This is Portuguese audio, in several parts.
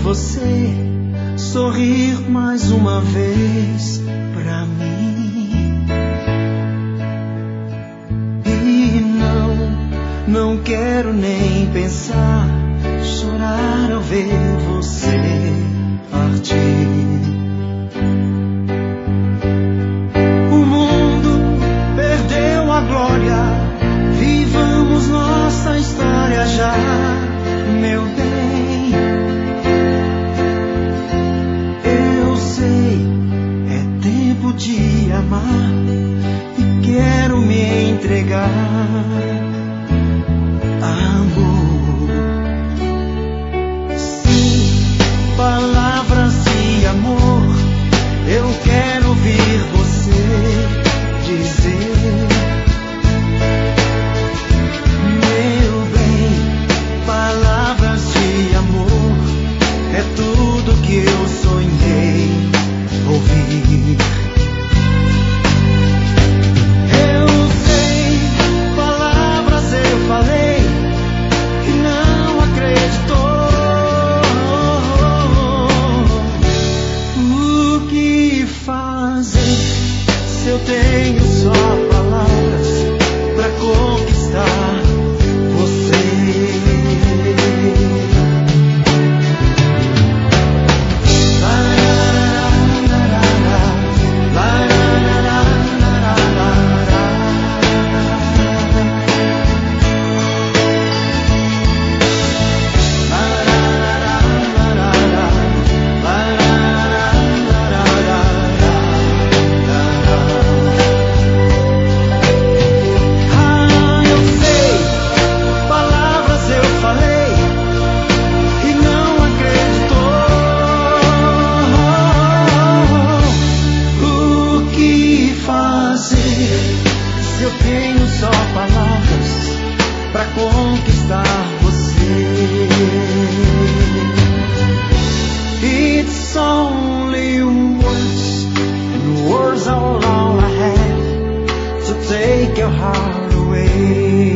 você sorrir mais uma vez pra mim. E não quero nem pensar, chorar ao ver você partir. O mundo perdeu a glória, vivamos nossa história já, meu bem. Eu sei, é tempo de amar e quero me entregar. Amor, sim, palavras de amor, eu quero ouvir você dizer. Meu bem, palavras de amor, é tudo que eu sonhei ouvir. Eu sei, palavras eu falei e não acreditou. O que fazer se eu tenho só palavras pra conquistar você? Eu tenho só palavras pra conquistar você. It's only words, and words are all I have to take your heart away.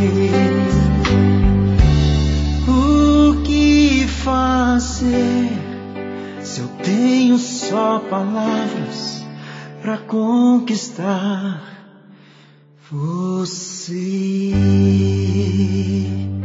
O que fazer se eu tenho só palavras pra conquistar você?